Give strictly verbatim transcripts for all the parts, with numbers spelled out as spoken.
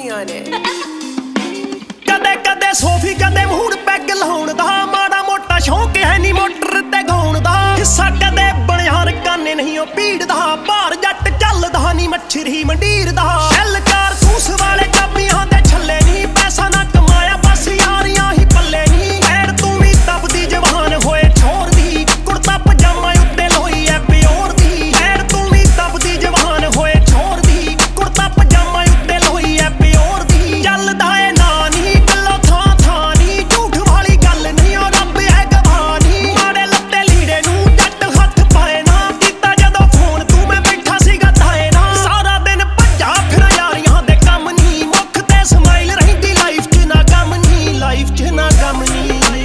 ਹੁੰਦੀਆਂ ਨੇ। ਕਦੇ ਕਦੇ ਸੋਫੀ ਕਦੇ ਮੂਡ ਪੈਗ ਲਾਉਣ ਦਾ, ਮਾੜਾ ਮੋਟਾ ਸ਼ੌਂਕ ਹੈ ਨੀ ਮੋਟਰ ਤੇ ਗਾਉਣ ਦਾ। ਹਿੱਸਾ ਕਦੇ ਬਣਿਆ ਰਕਾਨੇ ਨਹੀਂ ਉਹ ਭੀੜ ਦਾ, ਭਾਰ ਜੱਟ ਚੱਲਦਾ ਨੀ ਮੱਛਰੀ ਮੰਡੀਰ ਦਾ। ਐਲਕਾਰ ਕੂਸ ਵਾਲੇ ਕਾਪੀਆਂ ਦੇ ਛੱਲੇ ਨੀ, ਪੈਸਾ ਨਾ ਕਮਾਇਆ ਬਸ ਯਾਰੀਆਂ ਹੀ ਪੱਲੇ ਨੀ। ਐੜ ਤੂੰ ਵੀ ਤਪਦੀ ਜਵਾਨ ਹੋਏ ਛੋਰ ਦੀ, ਕੁੜਤਾ ਪਜਾਮਾ ਉੱਤੇ ਲੋਈ ਐ ਪਿਓਰ ਦੀ। ਐੜ ਤੂੰ ਵੀ ਤਪਦੀ ਜਵਾਨ ਹੋਏ ਛੋਰ ਦੀ, ਕੁੜਤਾ ਪਜਾਮਾ ਉੱਤੇ ਲੋਈ ਐ ਪਿਓਰ ਦੀ। ਚੱਲਦਾ ਏ ਨਾ ਨੀ ਗੱਲੋਂ ਥਾਂ ਥਾਂ ਨੀ, ਝੂਠ ਵਾਲੀ ਗੱਲ ਨਹੀਂ ਉਹ ਰੱਬ ਹੈ ਗਵਾਹ ਨੀ। ਮਾੜੇ ਲੱਤੇ ਲੀੜੇ ਨੂੰ ਜੱਟ ਹੱਥ ਪਾਏ ਨਾ, ਕੀਤਾ ਜਦੋਂ ਫੋਨ ਤੂੰ ਮੈਂ ਬੈਠਾ ਸੀਗਾ ਤਾਏ ਨਾ। ਸਾਰਾ ਦਿਨ ਭੱਜਾ ਫਿਰ ਯਾਰੀਆਂ ਦੇ ਕੰਮ ਨੀ, ਮੁੱਖ ਤੇ ਸਮਾਈਲ ਰਹਿੰਦੀ ਲਾਈਫ 'ਚ ਨਾ ਗਮ ਨੀ, ਲਾਈਫ 'ਚ ਨਾ ਗਮ ਨੀ।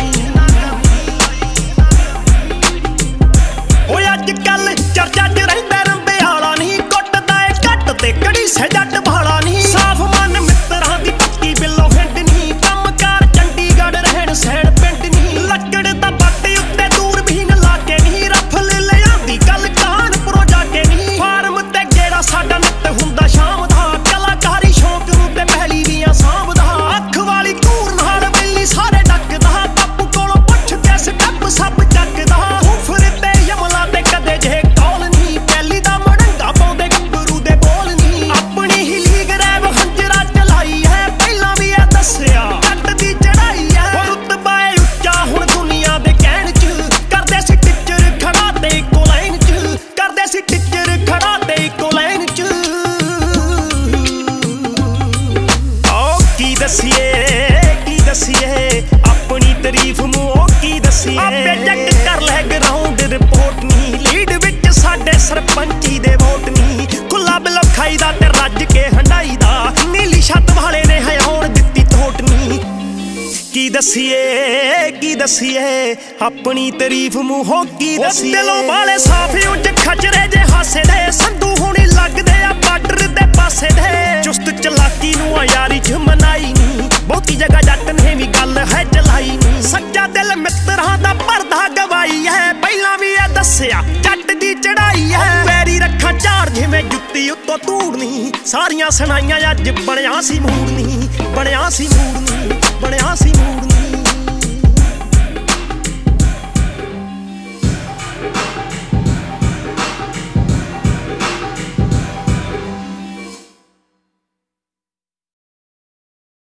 ਓਏ ਅੱਜ ਕੱਲ ਚਰਚਾ 'ਚ ਰਹਿੰਦਾ ਰੰਬੇ ਵਾਲਾ ਨੀ, ਕੁੱਟਦਾ ਏ ਘੱਟ ਤੇ ਕੜੀ ਸੇ ਜੱਟ ਭਾਲਾ ਨੀ। ਸਾਫ ਮਨ ਮਿੱਤਰਾਂ ਦੀ ਪੱਕੀ ਬਿੱਲੋ ਹਿੰਡ ਨੀ, ਕੰਮਕਾਰ ਚੰਡੀਗੜ੍ਹ ਰਹਿਣ ਸੈਣ ਪਿੰਡ ਨੀ। ਲੱਕੜ ਦਾ ਬੱਟ ਉੱਤੇ ਦੂਰਬੀਨ ਲਾ ਕੇ ਨੀ, ਰਫਲ ਲਿਆਂਦੀ ਗੱਲ ਕਾਨਪੁਰੋਂ ਜਾ ਕੇ ਨੀ। ਫਾਰਮ ਤੇ ਗੇੜਾ ਸਾਡਾ ਨਿੱਤ ਹੁੰਦਾ ਸ਼ਾਮ ਦਾ, ਕਲਾਕਾਰੀ ਸ਼ੌਂਕ ਨੂੰ ਤੇ ਪਹਿਲੀ ਦੀਆਂ ਸਾਂਭਦਾ। ਅੱਖ ਵਾਲੀ ਧੂਰ ਨਾਲ ਵੇਲੀ ਸਾਰੇ ਡੱਕਦਾ, ਬਾਪੂ ਕੋਲੋਂ ਪੁੱਛ ਕੇ ਸਟੈਪ ਸਭ ਚੱਕਦਾ। ਉਫਰ ਤੇ ਯਮਲਾ ਤੇ ਕਦੇ ਜੇ ਕੌਲ ਨੀ, ਪਹਿਲੀ ਦਾ ਮੜੰਗਾ ਪਾਉਂਦੇ ਗੱਭਰੂ ਦੇ ਬੋਲ ਨੀ। ਆਪਣੀ ਹੀ ਲੀਗ ਰੈਵ ਹੰਜਰਾ ਚਲਾਈ ਹੈ, ਪਹਿਲਾਂ ਵੀ ਇਹ ਦੱਸਿਆ ਜੱਟ ਦੀ ਚੜਾਈ ਹੈ। ਉਹ ਰੁਤਬਾ ਏ ਉੱਚਾ ਹੁਣ ਦੁਨੀਆ ਦੇ ਕਹਿਣ 'ਚ, ਕਰਦੇ ਸੀ ਟੀਚਰ ਖੜਾ ਤੇ ਇੱਕੋ ਲਾਈਨ 'ਚ, ਕਰਦੇ ਸੀ ਟੀਚਰ ਖੜਾ ਤੇ ਇੱਕੋ ਲਾਈਨ 'ਚ। ਓ ਕੀ ਦਸੀਏ ਕੀ ਦਸੀਏ ਆਪਣੀ ਤਾਰੀਫ ਮੂੰਹੋਂ ਕੀ ਦਸੀਏ। ਆਪੇ ਚੈੱਕ ਕਰ ਲੈ ਗਰਾਊਂਡ ਰਿਪੋਰਟ ਨੀ, ਲੀਡ ਵਿੱਚ ਸਾਡੇ ਸਰਪੰਚੀ ਦੇ ਵੋਟ ਨੀ। ਖੁੱਲਾ ਬਿਲੋ ਖਾਈਦਾ ਤੇ ਰੱਜ ਕੇ ਹੰਡਾਈ ਦਾ, ਨੀਲੀ ਛੱਤ ਵਾਲੇ ਨੇ ਹਯਾਉਣ ਦਿੱਤੀ ਥੋਟ ਨੀ। ਕੀ ਦਸੀਏ ਕੀ ਦਸੀਏ ਆਪਣੀ ਤਾਰੀਫ ਮੂੰਹੋਂ ਕੀ ਦਸੀਏ। ਦਿਲੋਂ ਵਾਲੇ ਸਾਫ ਉੱਚ ਖਚਰੇ ਜੇ ਹਾਸੇ ਦੇ, ਸੰਧੂ ਹੁਣੀ ਲੱਗਦੇ ਆ ਬਾਰਡਰ ਦੇ ਪਾਸੇ ਦੇ। ਚੁਸਤ ਚਲਾਕੀ ਨੂੰ ਆ ਯਾਰੀ 'ਚ ਮਨਾਈ ਨੀ, ਬਹੁਤੀ ਜਗ੍ਹਾ ਜੱਟ ਨੇ ਵੀ ਗੱਲ ਹੈ ਚਲਾਈ ਨੀ। ਸੱਚਾ ਦਿਲ ਮਿੱਤਰਾਂ ਦਾ ਭਰਦਾ ਗਵਾਈ ਹੈ, ਪਹਿਲਾਂ ਵੀ ਇਹ ਦੱਸਿਆ ਜੱਟ ਦੀ ਚੜਾਈ ਹੈ। ਪੈਰੀ ਰੱਖਾਂ ਝਾੜ ਜਿਵੇਂ ਜੁੱਤੀ ਉੱਤੋਂ ਧੂੜ ਨੀ, ਸਾਰੀਆਂ ਸੁਣਾਈਆਂ ਅੱਜ ਬਣਿਆ ਸੀ ਮੂਡ ਨੀ, ਬਣਿਆ ਸੀ ਮੂਡ ਨੀ।